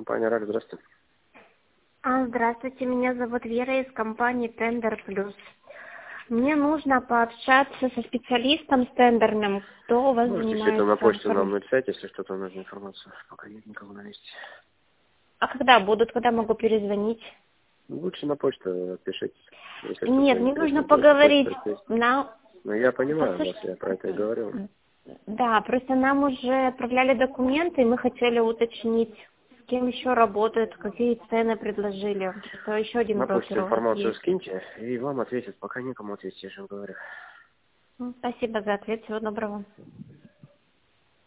Компания РАК, здравствуйте. Здравствуйте, меня зовут Вера из компании Тендер Плюс. Мне нужно пообщаться со специалистом с тендерным, кто у вас Можете все занимается это на почту нам написать, если что-то нужна информация. Пока нет никого на месте. А когда будут, когда могу перезвонить? Лучше на почту пишите. Если Нет, что-то мне нужно интересное, просто поговорить. почта есть. На... Ну, я понимаю вас, Послушайте, я про это и говорил. да, просто нам уже отправляли документы, и мы хотели уточнить, с кем еще работают, какие цены предложили. Что еще один На почту брокер у вас информацию есть. скиньте, и вам ответят. Пока никому ответить, я же говорю. Спасибо за ответ, всего доброго.